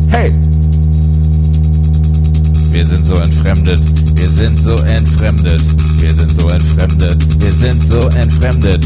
Hey! Wir sind so entfremdet, wir sind so entfremdet, wir sind so entfremdet, wir sind so entfremdet.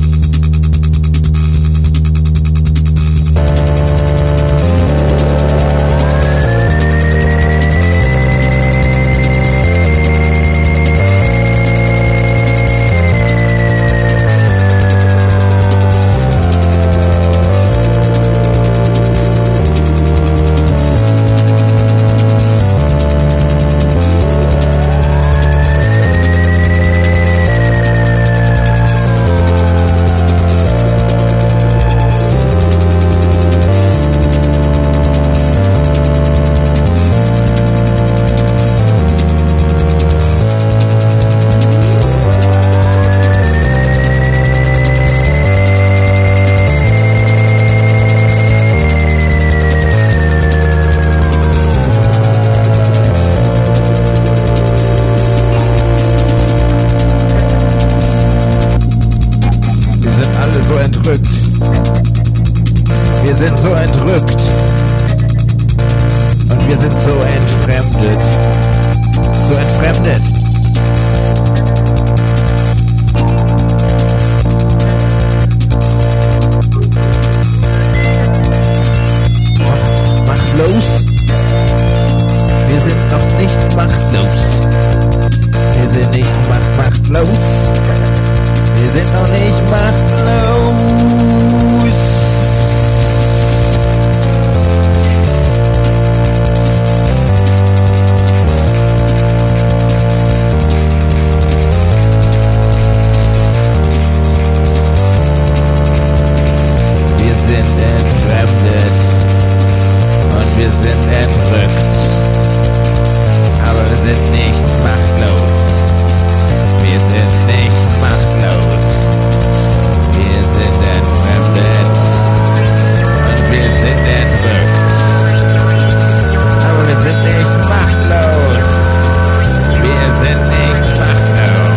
Wir sind so entrückt und wir sind so entfremdet. So entfremdet. Machtlos. Wir sind noch nicht machtlos. Wir sind nicht machtlos. Wir sind noch nicht machtlos. Wir sind entfremdet und wir sind entrückt. Aber wir sind nicht machtlos. Wir sind nicht machtlos. Wir sind entfremdet und wir sind entrückt. Aber wir sind nicht machtlos. Wir sind nicht machtlos.